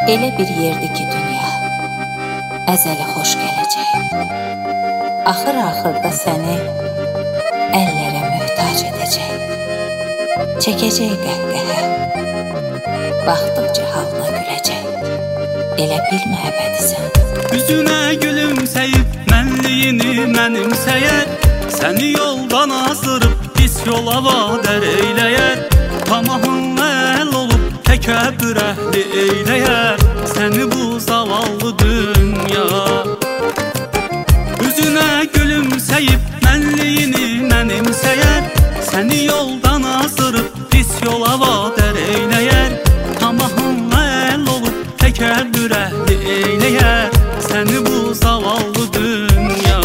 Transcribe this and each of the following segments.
Elə bir yerdir ki dünya əzəli xoş gələcək. Axır-axırda səni əllərə möhtac edəcək. Çəkəcək qəhqəhə, baxdıqca halına güləcək. Elə bilmə əbədisən. Üzünə gülümsəyib mənliyini mənimsəyər, səni yoldan azdırıb pis yola vadər eyləyər. Tamahınla əl olub təkəbbür əhli eyləyər səni bu zavallı dünya. Üzünə gülümsəyib mənliyini mənimsəyər, səni yoldan azdırıb pis yola vadər eyləyər. Tamahınla əl olub təkəbbür əhli eyləyər səni bu zavallı dünya.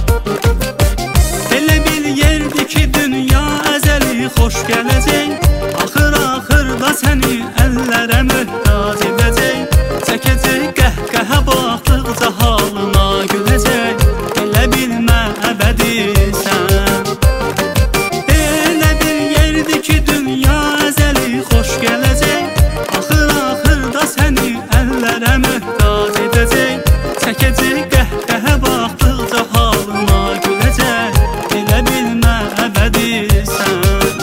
Elə bir yerdir ki dünya əzəli xoş gələcək. Axır-axırda səni əllərə möhtac edəcək. Çəkəcək qəhqəhə, baxdıqca halına güləcək. Elə bilmə əbədisən. Elə bir yerdir ki dünya əzəli xoş gələcək. Axır-axırda səni əllərə möhtac edəcək. Çəkəcək qəhqəhə, baxdıqca halına güləcək. Elə bilmə əbədisən.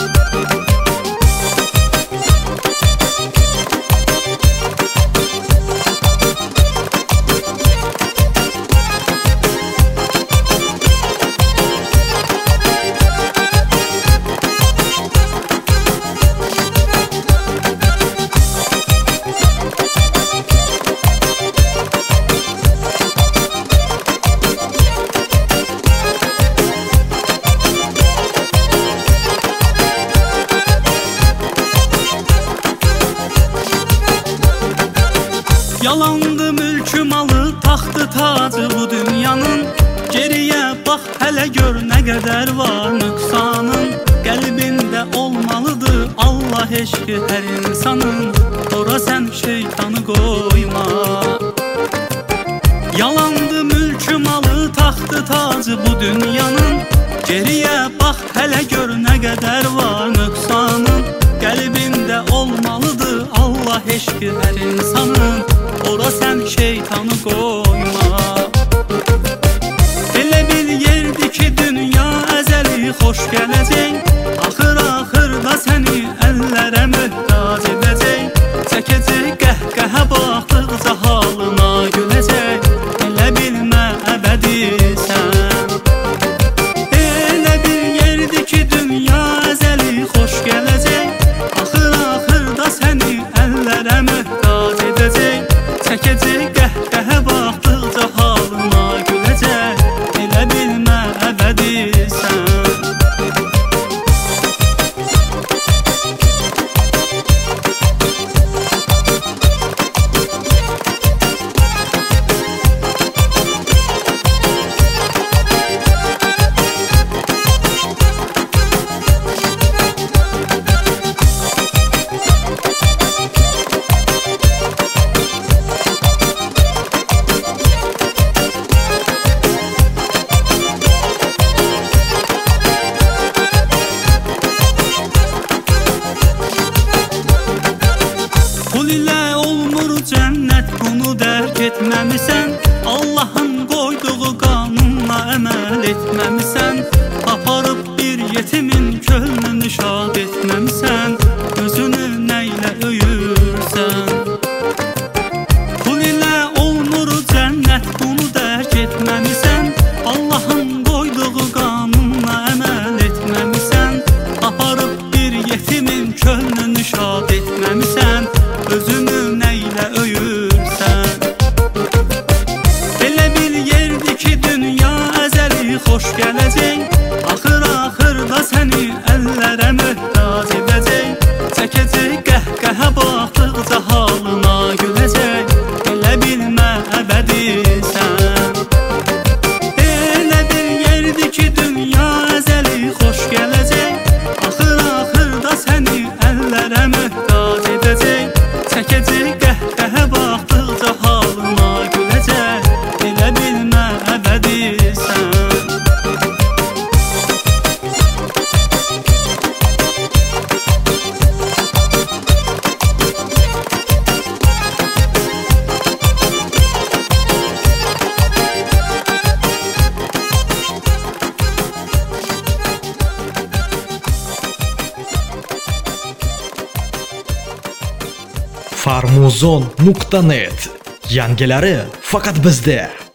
Yalandı mülkü malı, taxtı tacı bu dünyanın. Geriyə bax hələ gör nə qədər var nöqsanın. Qəlbində olmalıdır Allah eşqi hər insanın. Ora sən şeytanı qoyma. Yalandı mülkü malı, taxtı tacı bu dünyanın. Geriyə bax hələ gör nə qədər var nöqsanın. Qəlbində olmalıdır Allah eşqi hər insanın. Ora sən şeytanı qoyma. Elə bir yerdir ki dünya əzəli xoş gələcək. Axır-axırda səni əllərə möhtac edəcək. Çəkəcək qəhqəhə, baxdıqca halına güləcək. Elə bilmə əbədisən. Elə bir yerdir ki dünya əzəli xoş gələcək. Axır-axırda səni əllərə möhtac edəcək. Çəkəcək qəhqəhə, baxdıqca halına güləcək. Elə bilmə əbədisən. Qul ilə olmur cənnət, bunu dərk etməmisən. Allahın qoyduğu qanunla əməl etməmisən. Aparıb bir yetimin könlünü şad etməmisən. Özünü nə ilə öyürsən? Qul ilə olmur cənnət, bunu dərk etməmisən. Allahın qoyduğu qanunla əməl etməmisən. Aparıb bir yetimin könlünü şad etməmisən. Özünü nə ilə öyürsən? Elə bir yerdir ki dünya əzəli xoş gələcək. Axır-axırda səni əllərə möhtac edəcək. Çəkəcək qəhqəhə, baxdıqca halına güləcək. Elə bilmə əbədisən. Elə bir yerdir ki dünya əzəli xoş gələcək. Axır-axırda səni əllərə möhtac edəcək. Çəkəcək Farmuzon.net. Yangilari faqat bizda.